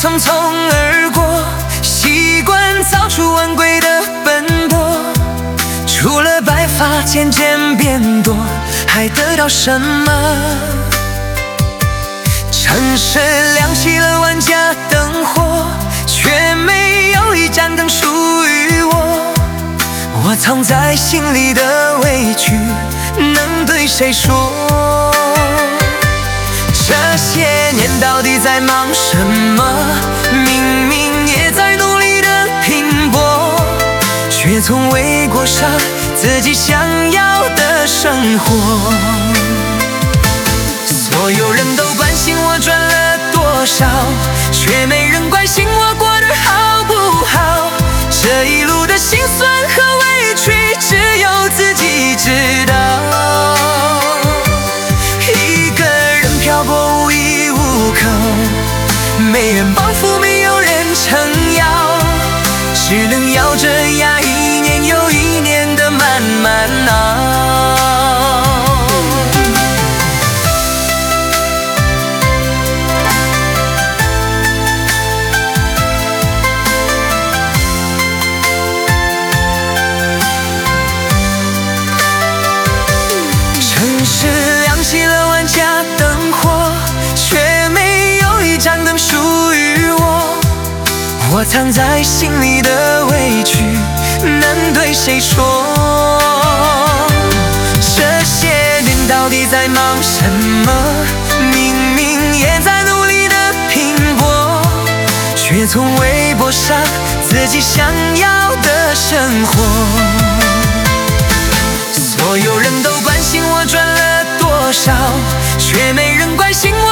匆匆而过，习惯早出晚归的奔波。除了白发渐渐变多，还得到什么？城市亮起了万家灯火，却没有一盏灯属于我。我藏在心里的委屈，能对谁说？这些年到底在忙什么？明明也在努力的拼搏，却从未过上自己想要的生活。所有人都关心我赚了多少，却没人关心我过得好不好。这一路的辛酸和委屈，只有自己知道。一个人漂泊无依无靠，没人帮扶，没有人撑腰，只能咬着牙一年又一年的慢慢熬。城市亮起了万家灯火，却没有一盏灯属于我。我藏在心里的委屈，能对谁说？这些年到底在忙什么？明明也在努力的拼搏，却从未过上自己想要的生活。所有人都关心我赚了多少，却没人关心我